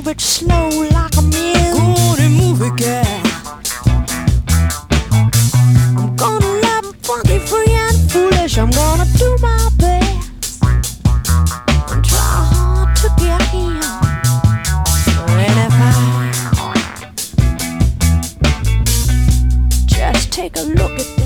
it slow like a man. Go on and move it, girl. I'm gonna love it funky, free and foolish. I'm gonna do my best and try hard to get him. And if I just take a look at